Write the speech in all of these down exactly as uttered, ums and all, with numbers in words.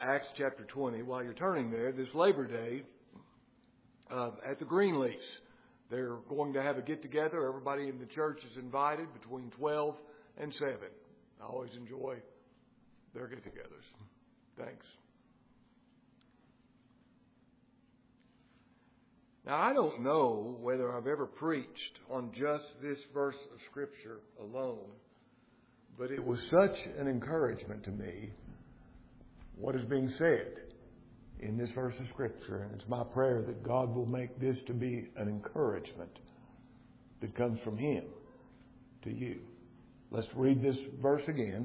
Acts chapter twenty. While you're turning there, this Labor Day uh, at the Greenleafs, they're going to have a get-together. Everybody in the church is invited between twelve and seven. I always enjoy their get-togethers. Thanks. Now, I don't know whether I've ever preached on just this verse of Scripture alone, but it was such an encouragement to me what is being said in this verse of Scripture. And it's my prayer that God will make this to be an encouragement that comes from Him to you. Let's read this verse again.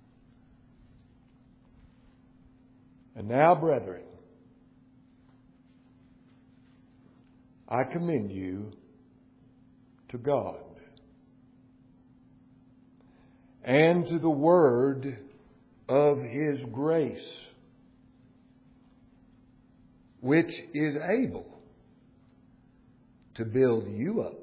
And now, brethren, I commend you to God and to the word of His grace, which is able to build you up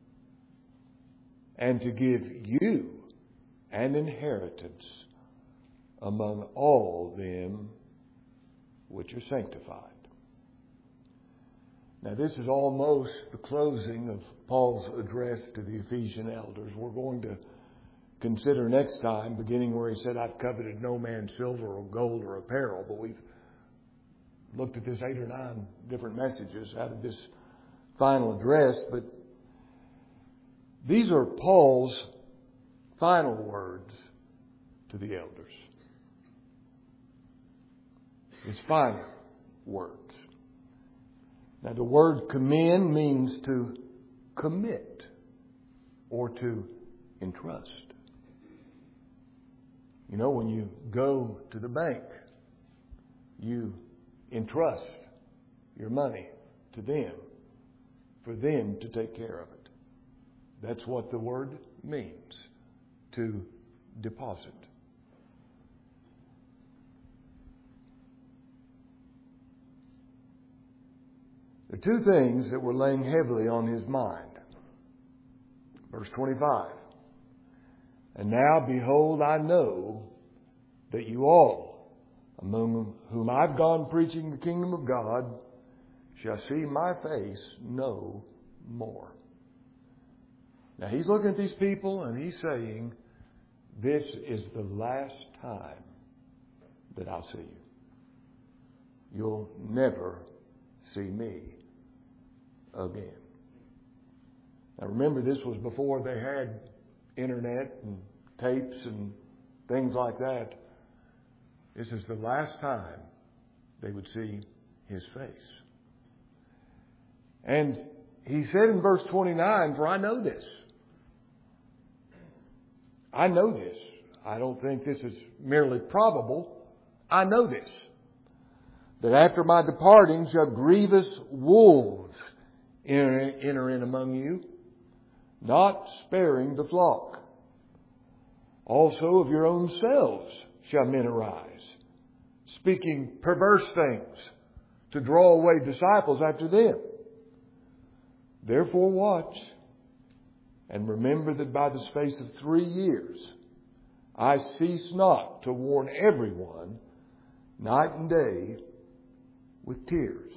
and to give you an inheritance among all them which are sanctified. Now, this is almost the closing of Paul's address to the Ephesian elders. We're going to consider next time, beginning where he said, I've coveted no man's silver or gold or apparel. But we've looked at this eight or nine different messages out of this final address. But these are Paul's final words to the elders. His final words. Now, the word commend means to commit or to entrust. You know, when you go to the bank, you entrust your money to them for them to take care of it. That's what the word means, to deposit. There are two things that were laying heavily on his mind. Verse twenty-five. And now, behold, I know that you all, among whom I've gone preaching the kingdom of God, shall see my face no more. Now, he's looking at these people and he's saying, this is the last time that I'll see you. You'll never see me again. Now remember, this was before they had internet and tapes and things like that. This is the last time they would see His face. And he said in verse twenty-nine, for I know this. I know this. I don't think this is merely probable. I know this. That after my departing shall grievous wolves enter in among you, not sparing the flock. Also of your own selves shall men arise, speaking perverse things to draw away disciples after them. Therefore watch, and remember that by the space of three years I cease not to warn everyone night and day with tears.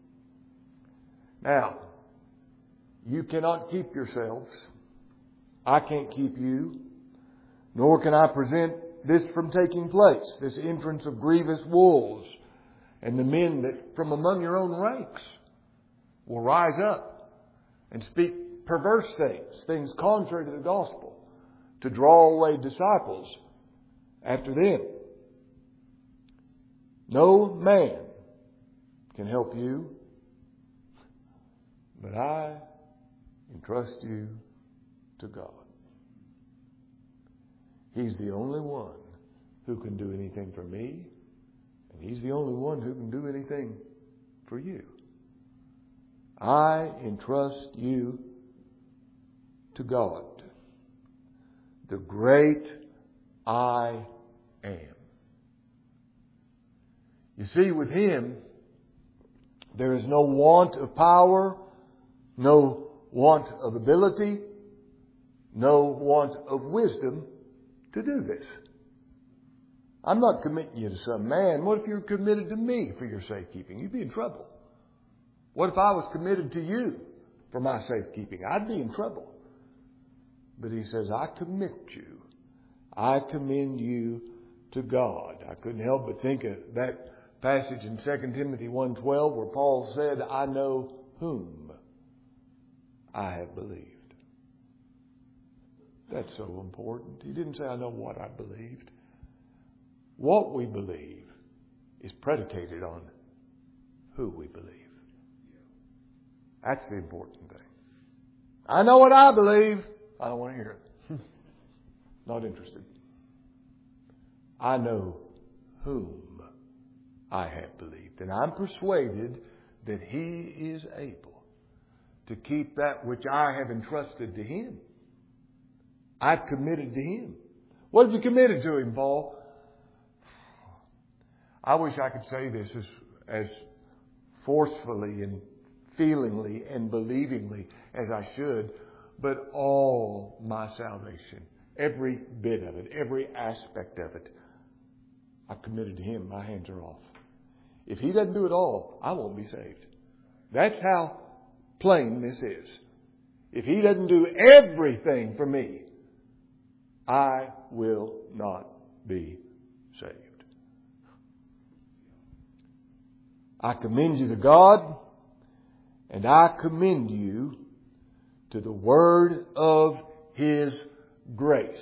Now, you cannot keep yourselves. I can't keep you. Nor can I prevent this from taking place, this entrance of grievous wolves, and the men that from among your own ranks will rise up and speak perverse things, things contrary to the gospel, to draw away disciples after them. No man can help you, but I entrust you to God. He's the only one who can do anything for me, and He's the only one who can do anything for you. I entrust you to God, the great I am. You see, with Him, there is no want of power, no want of ability, no want of wisdom to do this. I'm not committing you to some man. What if you're committed to me for your safekeeping? You'd be in trouble. What if I was committed to you for my safekeeping? I'd be in trouble. But he says, I commit you. I commend you to God. I couldn't help but think of that passage in Second Timothy one twelve where Paul said, I know whom I have believed. That's so important. He didn't say, I know what I believed. What we believe is predicated on who we believe. That's the important thing. I know what I believe. I don't want to hear it. Not interested. I know whom I have believed. And I'm persuaded that He is able to keep that which I have entrusted to Him. I've committed to Him. What have you committed to Him, Paul? I wish I could say this as, as forcefully and feelingly and believingly as I should, but all my salvation, every bit of it, every aspect of it, I've committed to Him. My hands are off. If He doesn't do it all, I won't be saved. That's how plain this is. If He doesn't do everything for me, I will not be saved. I commend you to God, and I commend you to the word of His grace.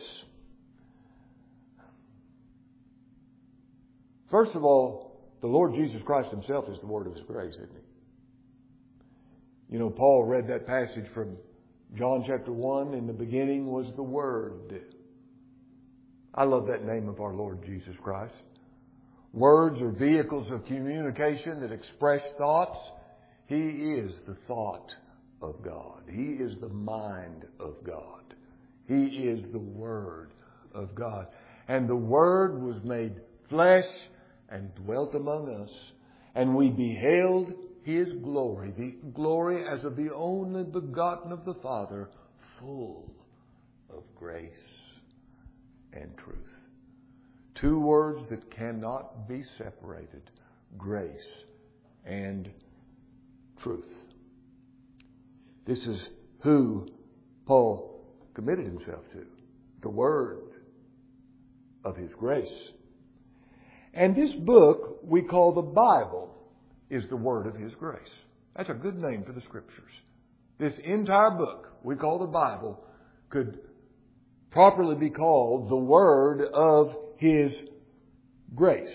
First of all, the Lord Jesus Christ Himself is the word of His grace, isn't He? You know, Paul read that passage from John chapter one. In the beginning was the Word. I love that name of our Lord Jesus Christ. Words are vehicles of communication that express thoughts. He is the thought of God. He is the mind of God. He is the Word of God. And the Word was made flesh and dwelt among us. And we beheld His glory, the glory as of the only begotten of the Father, full of grace and truth. Two words that cannot be separated: grace and truth. This is who Paul committed himself to, the Word of His grace. And this book we call the Bible is the Word of His grace. That's a good name for the Scriptures. This entire book we call the Bible could properly be called the Word of His grace.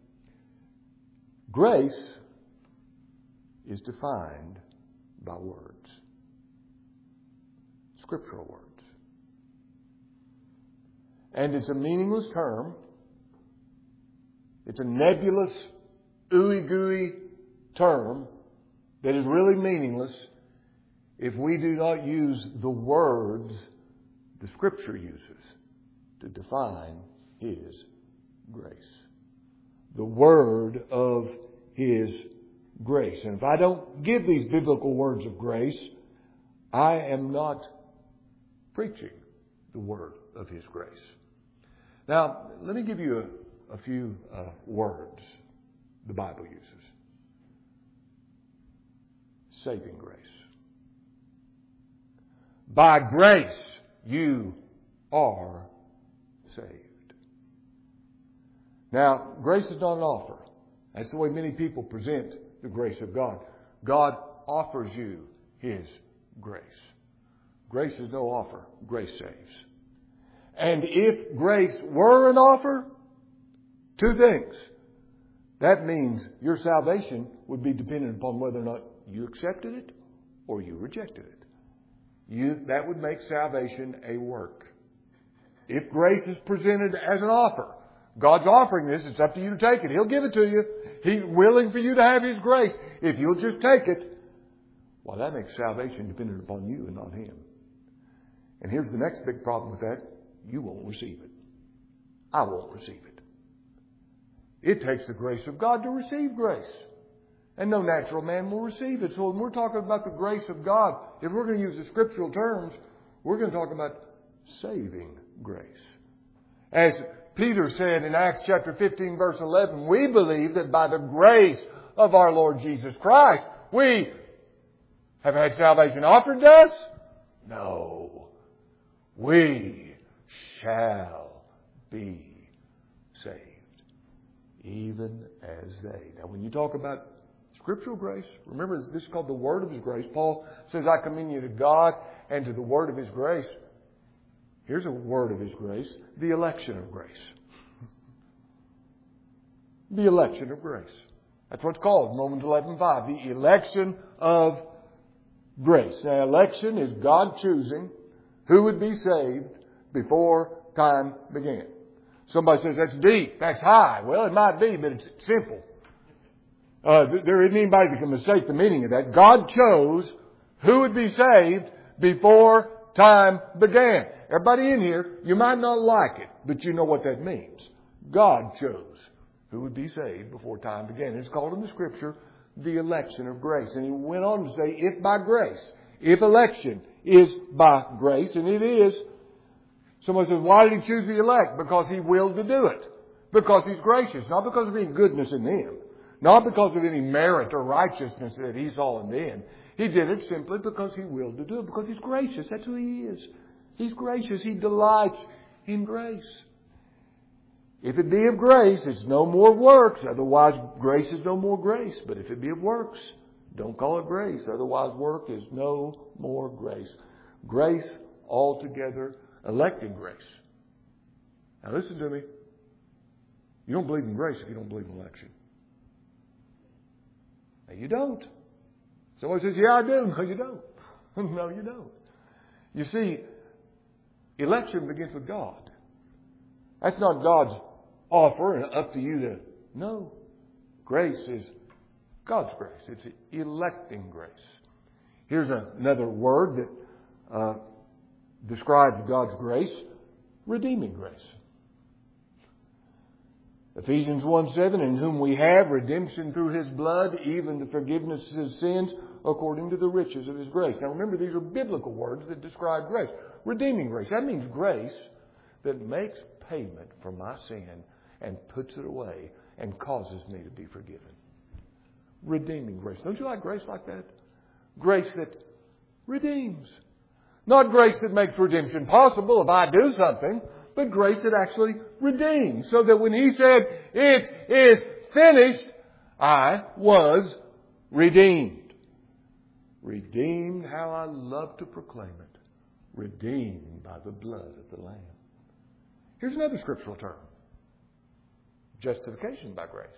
Grace is defined by words. Scriptural words. And it's a meaningless term. It's a nebulous, ooey-gooey term that is really meaningless if we do not use the words the Scripture uses to define His grace. The Word of His grace. And if I don't give these biblical words of grace, I am not preaching the Word of His grace. Now, let me give you a, a few uh, words the Bible uses. Saving grace. By grace you are saved. Now, grace is not an offer. That's the way many people present the grace of God. God offers you His grace. Grace is no offer. Grace saves. And if grace were an offer, two things. That means your salvation would be dependent upon whether or not you accepted it or you rejected it. You, that would make salvation a work. If grace is presented as an offer, God's offering this, it's up to you to take it. He'll give it to you. He's willing for you to have His grace. If you'll just take it, well, that makes salvation dependent upon you and not Him. And here's the next big problem with that. You won't receive it. I won't receive it. It takes the grace of God to receive grace. And no natural man will receive it. So when we're talking about the grace of God, if we're going to use the scriptural terms, we're going to talk about saving grace. As Peter said in Acts chapter fifteen verse eleven, we believe that by the grace of our Lord Jesus Christ, we have had salvation offered to us? No. We shall be saved, even as they. Now, when you talk about scriptural grace, remember this is called the Word of His grace. Paul says, I commend you to God and to the Word of His grace. Here's a word of His grace, the election of grace. The election of grace. That's what it's called in Romans eleven five. The election of grace. Now, election is God choosing who would be saved before time began. Somebody says, that's deep, that's high. Well, it might be, but it's simple. Uh, there isn't anybody that can mistake the meaning of that. God chose who would be saved before time began. Everybody in here, you might not like it, but you know what that means. God chose who would be saved before time began. It's called in the Scripture the election of grace. And he went on to say, if by grace, if election is by grace, and it is. Someone says, why did He choose the elect? Because He willed to do it. Because He's gracious. Not because of any goodness in them. Not because of any merit or righteousness that He saw in them. He did it simply because He willed to do it. Because He's gracious. That's who He is. He's gracious. He delights in grace. If it be of grace, it's no more works. Otherwise, grace is no more grace. But if it be of works, don't call it grace. Otherwise, work is no more grace. Grace altogether, electing grace. Now listen to me. You don't believe in grace if you don't believe in election. Now you don't. Someone says, yeah, I do. No, you don't. No, you don't. You see, election begins with God. That's not God's offer and up to you to know. Grace is God's grace. It's electing grace. Here's another word that uh, describes God's grace. Redeeming grace. Ephesians one seven, in whom we have redemption through His blood, even the forgiveness of sins, according to the riches of His grace. Now remember, these are biblical words that describe grace. Redeeming grace. That means grace that makes payment for my sin and puts it away and causes me to be forgiven. Redeeming grace. Don't you like grace like that? Grace that redeems. Not grace that makes redemption possible if I do something, but grace that actually redeems. So that when He said, it is finished, I was redeemed. Redeemed, how I love to proclaim it. Redeemed by the blood of the Lamb. Here's another scriptural term. Justification by grace.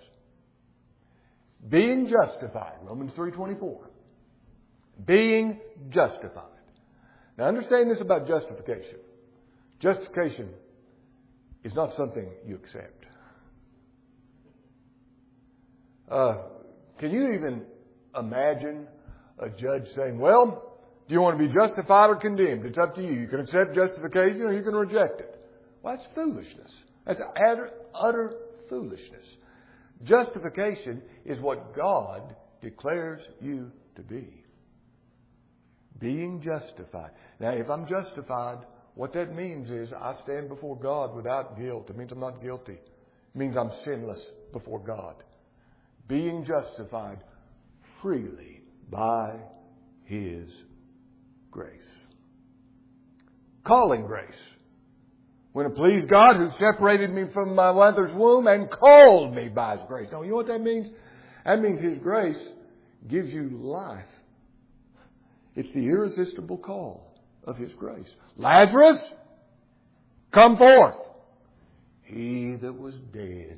Being justified. Romans three twenty-four. Being justified. Now understand this about justification. Justification is not something you accept. Uh, can you even imagine a judge saying, well, do you want to be justified or condemned? It's up to you. You can accept justification or you can reject it. Well, that's foolishness. That's utter, utter foolishness. Justification is what God declares you to be. Being justified. Now, if I'm justified, what that means is I stand before God without guilt. It means I'm not guilty. It means I'm sinless before God. Being justified freely by His grace. Calling grace. When it pleased God who separated me from my mother's womb and called me by His grace. Now, you know what that means? That means His grace gives you life. It's the irresistible call of His grace. Lazarus, come forth. He that was dead,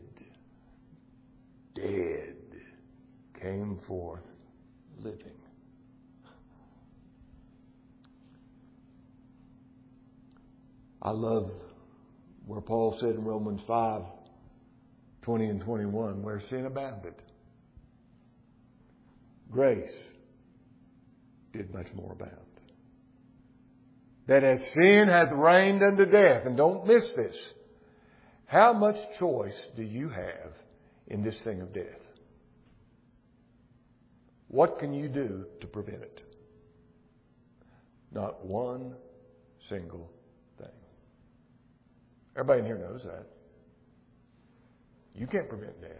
dead, came forth living. I love where Paul said in Romans five, twenty and twenty-one, where sin abounded, grace did much more abound. That as sin hath reigned unto death, and don't miss this, how much choice do you have in this thing of death? What can you do to prevent it? Not one single thing. Everybody in here knows that. You can't prevent death.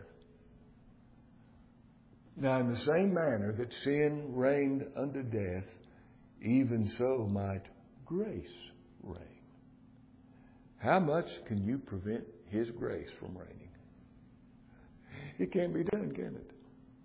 Now, in the same manner that sin reigned unto death, even so might grace reign. How much can you prevent His grace from reigning? It can't be done, can it?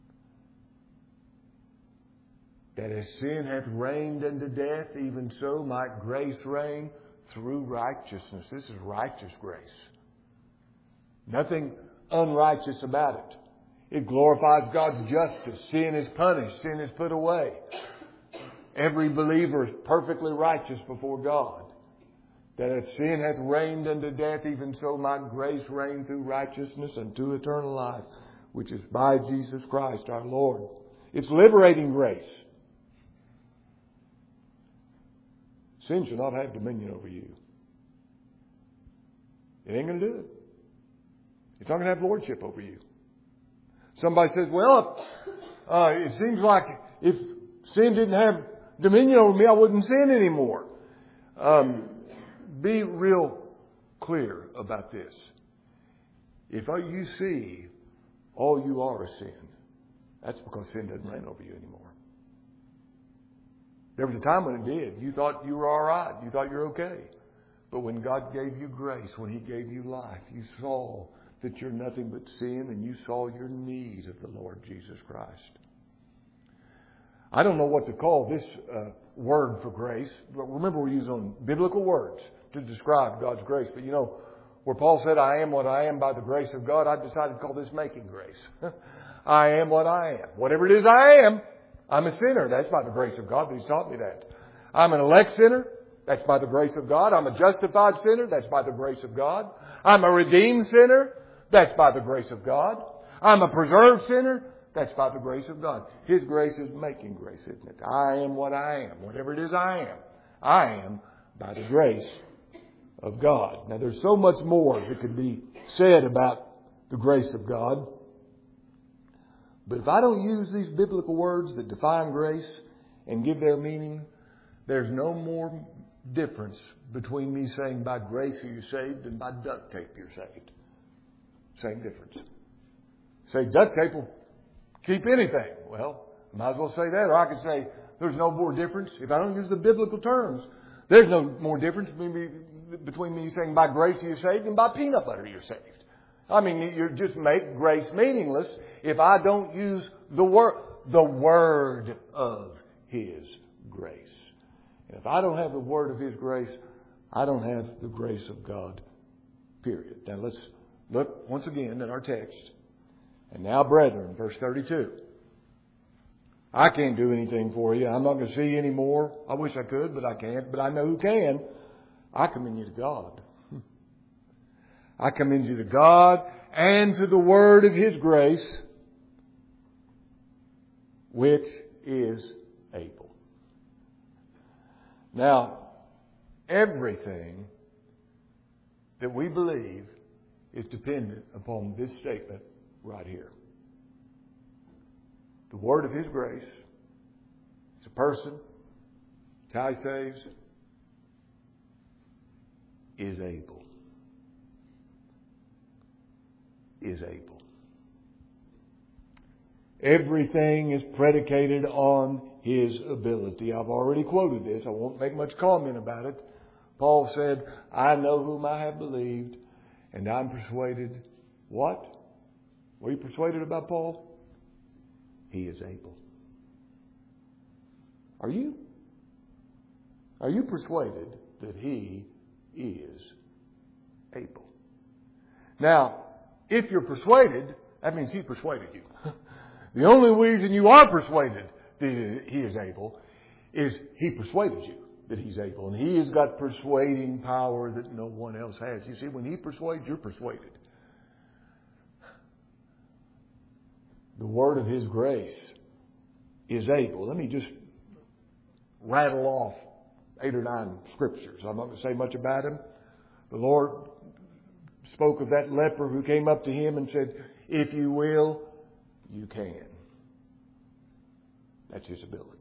That as sin hath reigned unto death, even so might grace reign through righteousness. This is righteous grace. Nothing unrighteous about it. It glorifies God's justice. Sin is punished. Sin is put away. Every believer is perfectly righteous before God. That as sin hath reigned unto death, even so might grace reign through righteousness unto eternal life, which is by Jesus Christ our Lord. It's liberating grace. Sin shall not have dominion over you. It ain't going to do it. It's not going to have lordship over you. Somebody says, well, uh, it seems like if sin didn't have dominion over me, I wouldn't sin anymore. Um, be real clear about this. If you see all you are is sin, that's because sin doesn't reign over you anymore. There was a time when it did. You thought you were all right. You thought you were okay. But when God gave you grace, when He gave you life, you saw that you're nothing but sin, and you saw your need of the Lord Jesus Christ. I don't know what to call this uh, word for grace, but remember we're using biblical words to describe God's grace. But you know, where Paul said, I am what I am by the grace of God, I decided to call this making grace. I am what I am. Whatever it is I am, I'm a sinner. That's by the grace of God that He's taught me that. I'm an elect sinner. That's by the grace of God. I'm a justified sinner. That's by the grace of God. I'm a redeemed sinner. That's by the grace of God. I'm a preserved sinner. That's by the grace of God. His grace is making grace, isn't it? I am what I am. Whatever it is I am, I am by the grace of God. Now there's so much more that could be said about the grace of God. But if I don't use these biblical words that define grace and give their meaning, there's no more difference between me saying by grace are you saved and by duct tape you're saved. Same difference. Say duct tape will keep anything. Well, I might as well say that. Or I could say there's no more difference. If I don't use the biblical terms, there's no more difference between me, between me saying by grace you're saved and by peanut butter you're saved. I mean, you just make grace meaningless if I don't use the word, the word of His grace. And if I don't have the word of His grace, I don't have the grace of God. Period. Now let's look once again at our text. And now, brethren, verse thirty-two. I can't do anything for you. I'm not going to see you anymore. I wish I could, but I can't. But I know who can. I commend you to God. I commend you to God and to the word of His grace, which is able. Now, everything that we believe is dependent upon this statement right here. The word of His grace. It's a person. It's how He saves. Is able. Is able. Everything is predicated on His ability. I've already quoted this. I won't make much comment about it. Paul said, I know whom I have believed, and I'm persuaded. What? Were you persuaded about Paul? He is able. Are you? Are you persuaded that He is able? Now, if you're persuaded, that means He persuaded you. The only reason you are persuaded that He is able is He persuaded you that He's able. And He has got persuading power that no one else has. You see, when He persuades, you're persuaded. The word of His grace is able. Let me just rattle off eight or nine scriptures. I'm not going to say much about them. The Lord spoke of that leper who came up to Him and said, if you will, you can. That's His ability.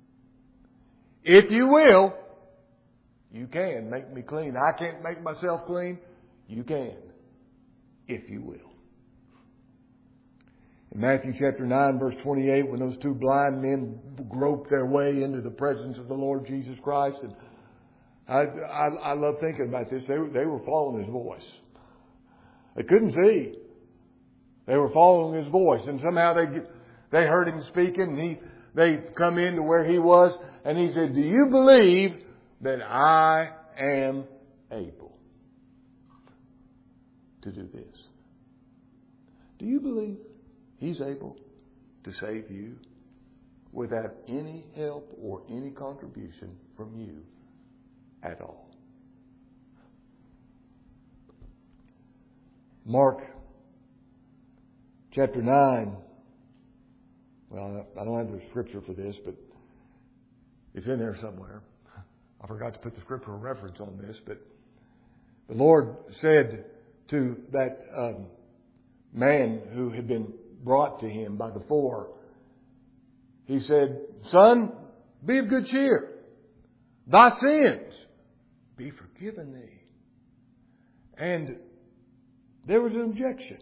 If you will, you can make me clean. I can't make myself clean. You can. If you will. In Matthew chapter nine, verse twenty-eight, when those two blind men groped their way into the presence of the Lord Jesus Christ, and I, I, I love thinking about this. They were, they were following His voice. They couldn't see. They were following His voice, and somehow they they heard Him speaking. And he they come into where He was, and He said, "Do you believe that I am able to do this?" Do you believe He's able to save you without any help or any contribution from you at all? Mark chapter nine. Well, I don't have the scripture for this, but it's in there somewhere. I forgot to put the scriptural reference on this, but the Lord said to that um, man who had been brought to Him by the four, He said, "Son, be of good cheer. Thy sins be forgiven thee." And there was an objection.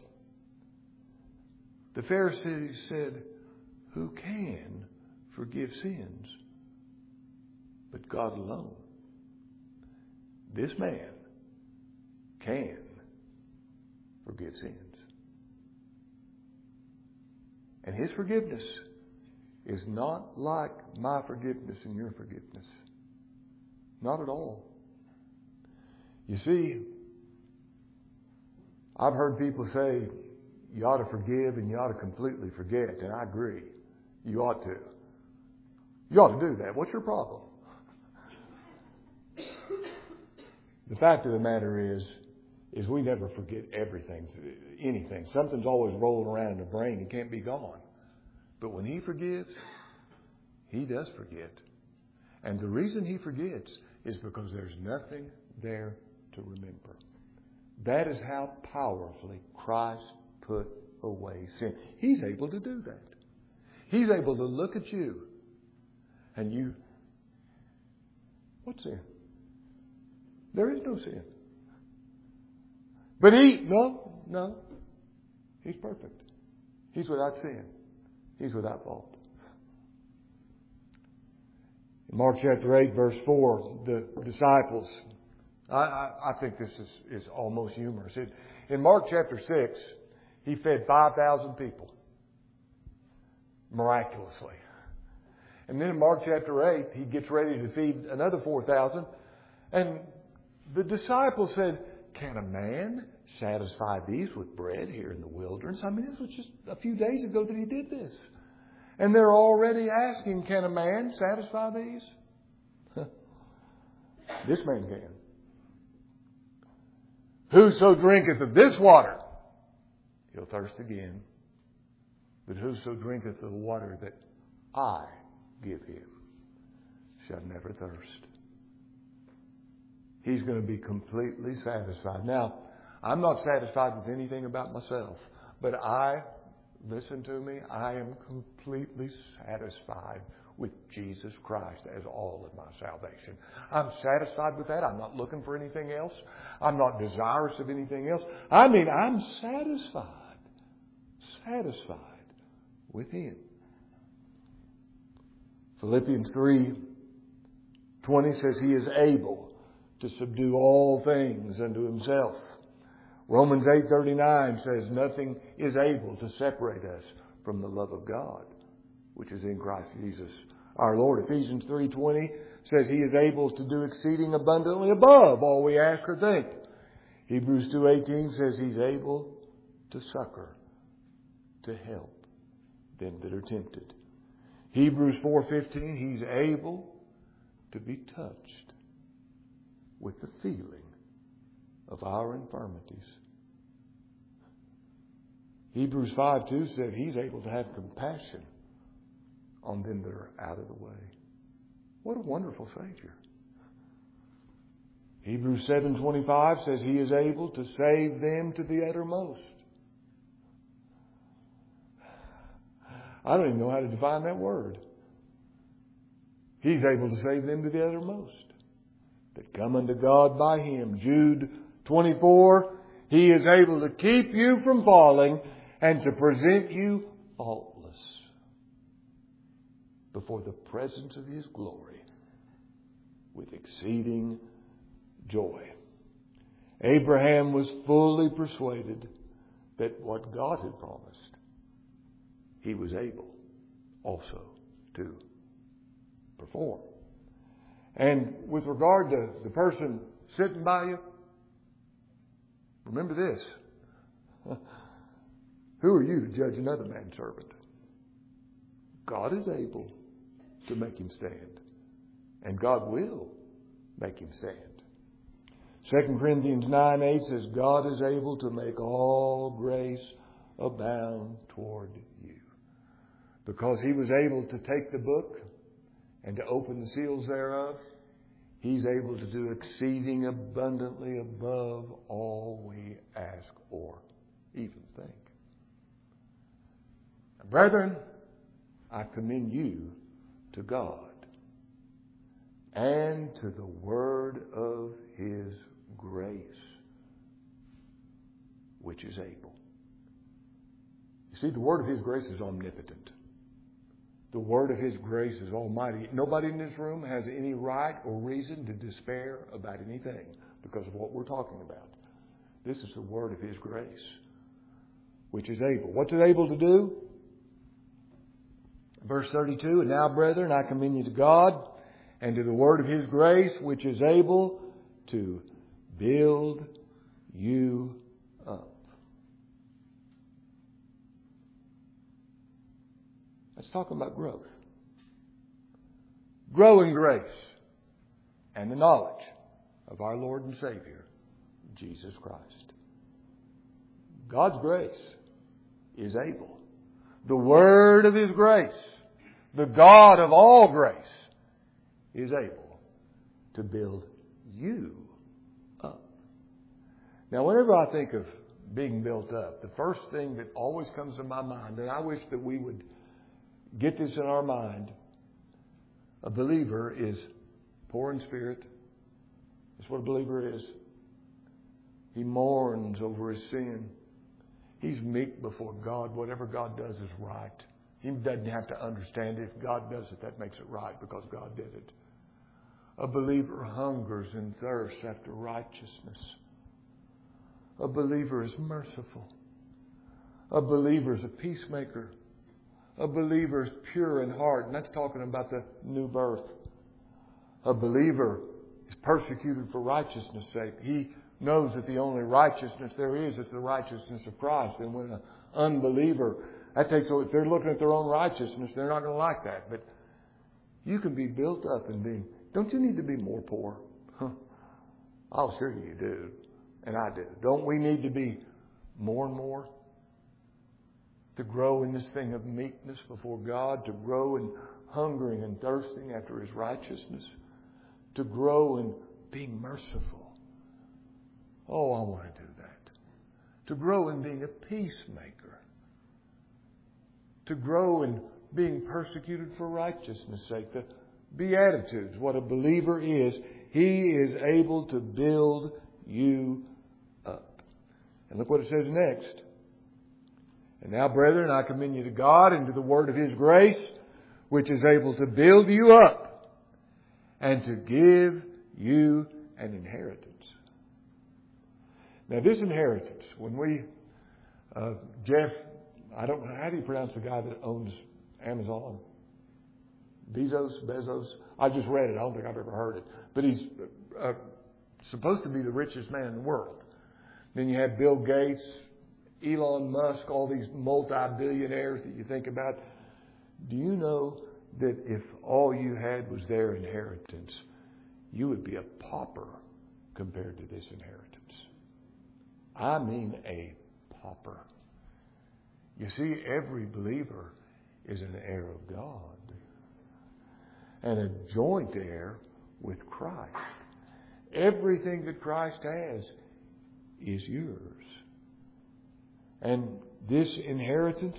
The Pharisees said, "Who can forgive sins but God alone?" This man can forgive sins. And His forgiveness is not like my forgiveness and your forgiveness. Not at all. You see, I've heard people say you ought to forgive and you ought to completely forget, and I agree. You ought to. You ought to do that. What's your problem? The fact of the matter is, is we never forget everything, anything. Something's always rolling around in the brain. It can't be gone. But when He forgives, He does forget. And the reason He forgets is because there's nothing there to remember. That is how powerfully Christ put away sin. He's able to do that. He's able to look at you and you, what's sin? There is no sin. But He, no, no. He's perfect. He's without sin. He's without fault. In Mark chapter eight, verse four, the disciples, I, I, I think this is, is almost humorous. It, in Mark chapter six, He fed five thousand people miraculously. And then in Mark chapter eight, He gets ready to feed another four thousand. And the disciples said, "Can a man satisfy these with bread here in the wilderness?" I mean, this was just a few days ago that He did this. And they're already asking, "Can a man satisfy these?" This man can. "Whoso drinketh of this water, he'll thirst again. But whoso drinketh of the water that I give him shall never thirst." He's going to be completely satisfied. Now, I'm not satisfied with anything about myself, but I, listen to me, I am completely satisfied with Jesus Christ as all of my salvation. I'm satisfied with that. I'm not looking for anything else. I'm not desirous of anything else. I mean, I'm satisfied, satisfied with Him. Philippians three twenty says He is able to subdue all things unto Himself. Romans eight thirty-nine says nothing is able to separate us from the love of God, which is in Christ Jesus our Lord. Ephesians three twenty says He is able to do exceeding abundantly above all we ask or think. Hebrews two eighteen says He's able to succor, to help them that are tempted. Hebrews four fifteen, He's able to be touched with the feeling of our infirmities. Hebrews five two said He's able to have compassion on them that are out of the way. What a wonderful Savior. Hebrews seven twenty-five says He is able to save them to the uttermost. I don't even know how to define that word. He's able to save them to the uttermost that come unto God by Him. Jude twenty-four, He is able to keep you from falling and to present you faultless before the presence of His glory with exceeding joy. Abraham was fully persuaded that what God had promised, he was able also to perform. And with regard to the person sitting by you, remember this. Who are you to judge another man's servant? God is able to make him stand. And God will make him stand. Second Corinthians nine eight says, God is able to make all grace abound toward you. Because He was able to take the book and to open the seals thereof, He's able to do exceeding abundantly above all we ask or even think. Brethren, I commend you to God and to the word of His grace, which is able. You see, the word of His grace is omnipotent. The word of His grace is almighty. Nobody in this room has any right or reason to despair about anything because of what we're talking about. This is the word of His grace, which is able. What's it able to do? Verse thirty-two, and now, brethren, I commend you to God and to the word of His grace, which is able to build you up. Let's talk about growth. Grow in grace and the knowledge of our Lord and Savior, Jesus Christ. God's grace is able. The word of His grace, the God of all grace, is able to build you up. Now, whenever I think of being built up, the first thing that always comes to my mind, and I wish that we would get this in our mind, a believer is poor in spirit. That's what a believer is. He mourns over his sin. He's meek before God. Whatever God does is right. He doesn't have to understand it. If God does it, that makes it right because God did it. A believer hungers and thirsts after righteousness. A believer is merciful. A believer is a peacemaker. A believer is pure in heart. And that's talking about the new birth. A believer is persecuted for righteousness' sake. He knows that the only righteousness there is is the righteousness of Christ. And when an unbeliever, that takes, if they're looking at their own righteousness, they're not going to like that. But you can be built up and being, don't you need to be more poor? Huh. I'll assure you you do. And I do. Don't we need to be more and more? To grow in this thing of meekness before God, to grow in hungering and thirsting after His righteousness, to grow in being merciful. Oh, I want to do that. To grow in being a peacemaker. To grow in being persecuted for righteousness' sake. The Beatitudes, what a believer is, he is able to build you up. And look what it says next. And now, brethren, I commend you to God and to the word of His grace, which is able to build you up and to give you an inheritance. Now, this inheritance, when we, uh, Jeff, I don't know, how do you pronounce the guy that owns Amazon? Bezos, Bezos? I just read it. I don't think I've ever heard it. But he's uh, supposed to be the richest man in the world. Then you have Bill Gates, Elon Musk, all these multi-billionaires that you think about. Do you know that if all you had was their inheritance, you would be a pauper compared to this inheritance? I mean a pauper. You see, every believer is an heir of God and a joint heir with Christ. Everything that Christ has is yours. And this inheritance,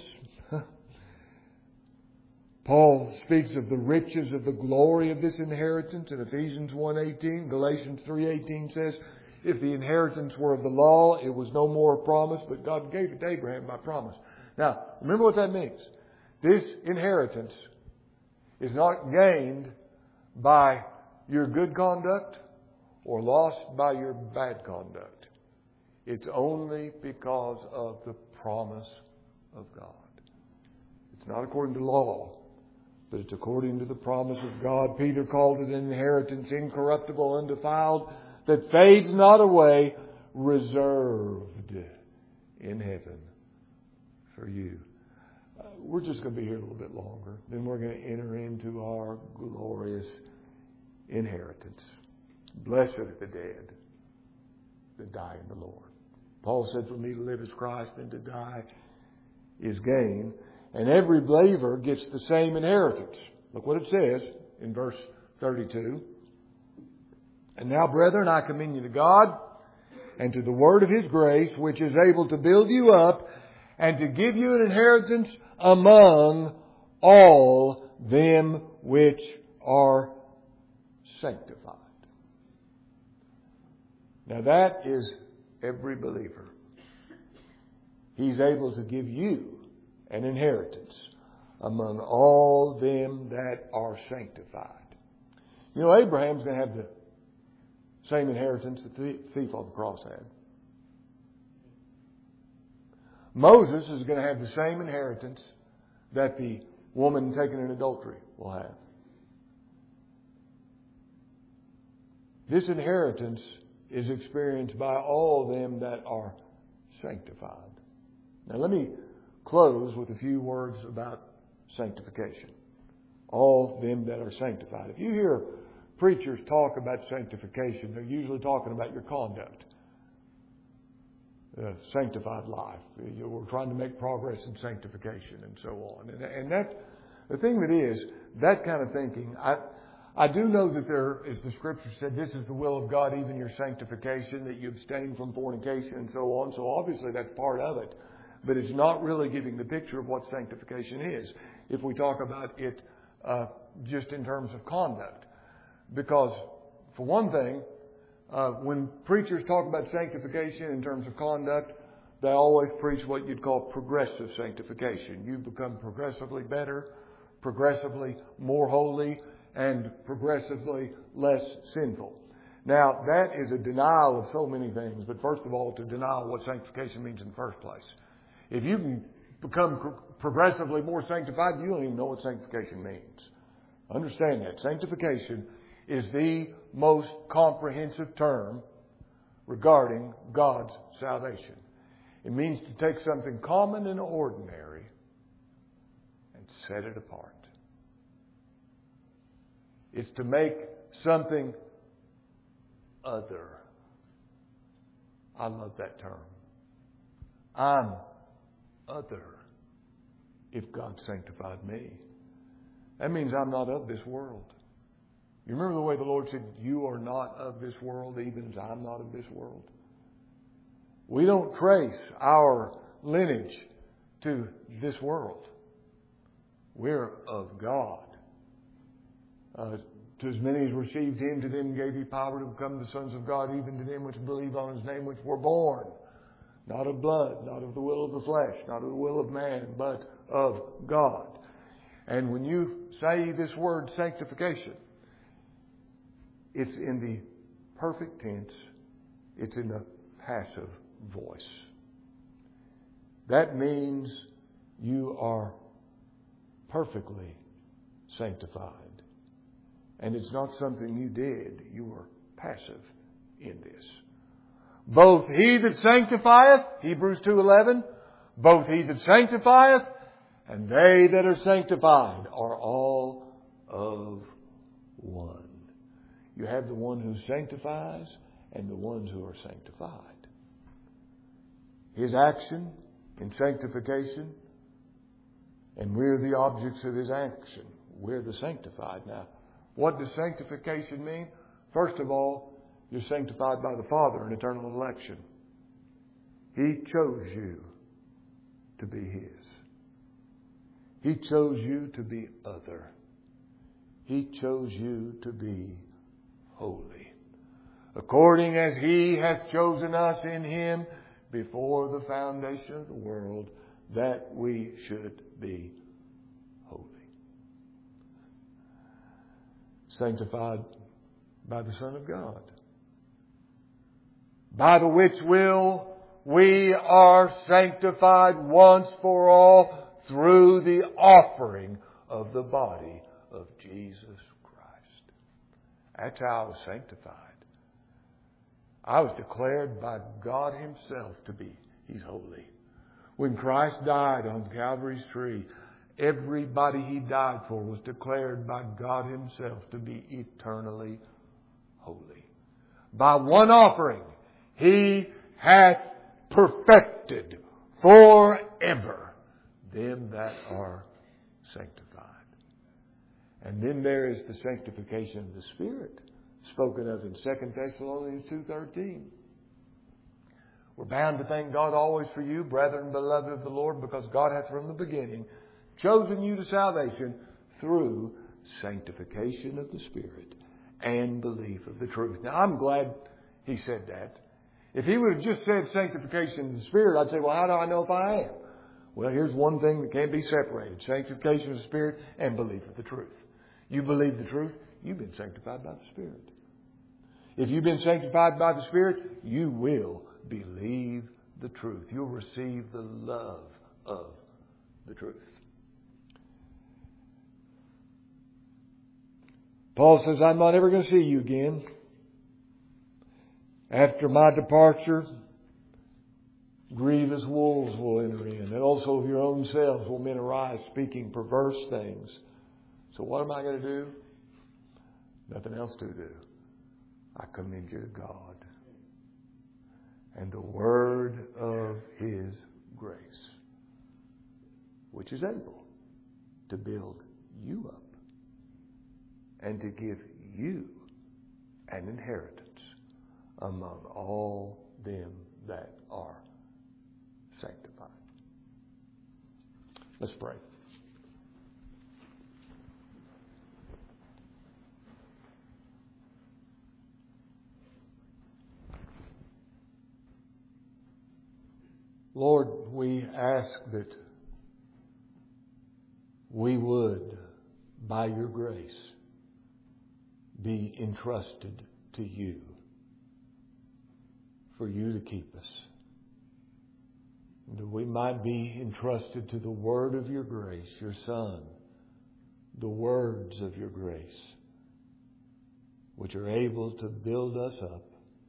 Paul speaks of the riches of the glory of this inheritance in Ephesians one eighteen. Galatians three eighteen says, if the inheritance were of the law, it was no more a promise, but God gave it to Abraham by promise. Now, remember what that means. This inheritance is not gained by your good conduct or lost by your bad conduct. It's only because of the promise of God. It's not according to law, but it's according to the promise of God. Peter called it an inheritance incorruptible, undefiled, that fades not away, reserved in heaven for you. Uh, we're just going to be here a little bit longer. Then we're going to enter into our glorious inheritance. Blessed are the dead that die in the Lord. Paul said, for me to live is Christ, and to die is gain. And every believer gets the same inheritance. Look what it says in verse thirty-two. And now, brethren, I commend you to God and to the word of His grace, which is able to build you up and to give you an inheritance among all them which are sanctified. Now that is every believer. He's able to give you an inheritance among all them that are sanctified. You know, Abraham's going to have the same inheritance that the thief on the cross had. Moses is going to have the same inheritance that the woman taken in adultery will have. This inheritance is experienced by all them that are sanctified. Now let me close with a few words about sanctification. All them that are sanctified. If you hear preachers talk about sanctification, they're usually talking about your conduct. Uh, sanctified life. You know, we're trying to make progress in sanctification and so on. And, and that, the thing that is, that kind of thinking, I, I do know that there, as the Scripture said, this is the will of God, even your sanctification, that you abstain from fornication and so on. So obviously that's part of it. But it's not really giving the picture of what sanctification is, if we talk about it uh, just in terms of conduct. Because, for one thing, uh, when preachers talk about sanctification in terms of conduct, they always preach what you'd call progressive sanctification. You become progressively better, progressively more holy, and progressively less sinful. Now, that is a denial of so many things. But first of all, to deny what sanctification means in the first place. If you can become progressively more sanctified, you don't even know what sanctification means. Understand that. Sanctification is the most comprehensive term regarding God's salvation. It means to take something common and ordinary and set it apart. It's to make something other. I love that term. I'm other if God sanctified me. That means I'm not of this world. You remember the way the Lord said, you are not of this world, even as I'm not of this world? We don't trace our lineage to this world. We're of God. Uh, to as many as received Him, to them gave He power to become the sons of God, even to them which believe on His name, which were born. Not of blood, not of the will of the flesh, not of the will of man, but of God. And when you say this word sanctification, it's in the perfect tense. It's in the passive voice. That means you are perfectly sanctified. And it's not something you did. You were passive in this. Both he that sanctifieth, Hebrews two eleven, both he that sanctifieth and they that are sanctified are all of one. You have the one who sanctifies and the ones who are sanctified. His action in sanctification, and we're the objects of His action. We're the sanctified. Now, what does sanctification mean? First of all, you're sanctified by the Father in eternal election. He chose you to be His. He chose you to be other. He chose you to be holy. According as He hath chosen us in Him before the foundation of the world, that we should be holy. Sanctified by the Son of God, by the which will we are sanctified once for all through the offering of the body of Jesus Christ. That's how I was sanctified. I was declared by God Himself to be, He's holy. When Christ died on Calvary's tree, everybody He died for was declared by God Himself to be eternally holy. By one offering, He hath perfected forever them that are sanctified. And then there is the sanctification of the Spirit, spoken of in Second Thessalonians two thirteen. We're bound to thank God always for you, brethren, beloved of the Lord, because God hath from the beginning chosen you to salvation through sanctification of the Spirit and belief of the truth. Now, I'm glad He said that. If He would have just said sanctification of the Spirit, I'd say, well, how do I know if I am? Well, here's one thing that can't be separated. Sanctification of the Spirit and belief of the truth. You believe the truth, you've been sanctified by the Spirit. If you've been sanctified by the Spirit, you will believe the truth. You'll receive the love of the truth. Paul says, I'm not ever going to see you again. After my departure, grievous wolves will enter in, and also of your own selves will men arise speaking perverse things. So what am I going to do? Nothing else to do. I commend you to God and the word of His grace, which is able to build you up and to give you an inheritance among all them that are sanctified. Let's pray. Lord, we ask that we would, by your grace, be entrusted to you, for you to keep us. And that we might be entrusted to the word of your grace, your Son, the words of your grace, which are able to build us up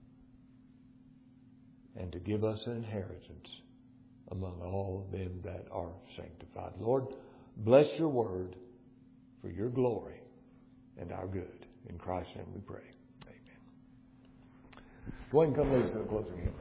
and to give us an inheritance among all them that are sanctified. Lord, bless your word for your glory and our good. In Christ's name we pray. Amen. Go ahead and come lead us in a closing hymn.